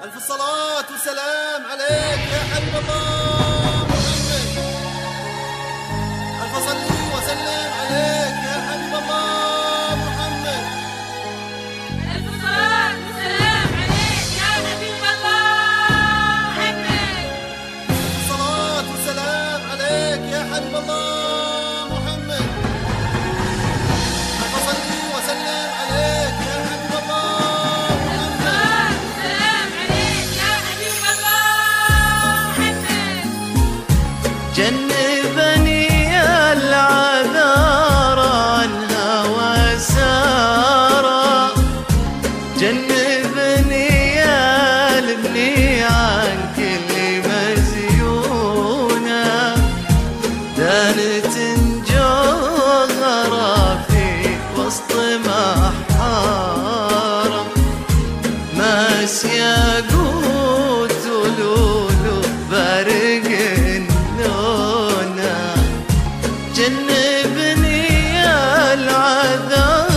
ألف صلاة وسلام عليك يا حبيب الله محمد. ألف صلي وسلم عليك يا حبيب الله محمد. ألف صلاة وسلام عليك يا حبيب الله محمد. ألف صلاة وسلام عليك يا حبيب الله محمد. ألف صلي وسلم عليك يا حبيب الله محمد. جنبني العذار الهوى سارا، جنبني يلمني عن كل مزيونة، دانت جوهرة في وسط محارة، ماس ياقوت ولولو بارق لونه، جنبني العذاب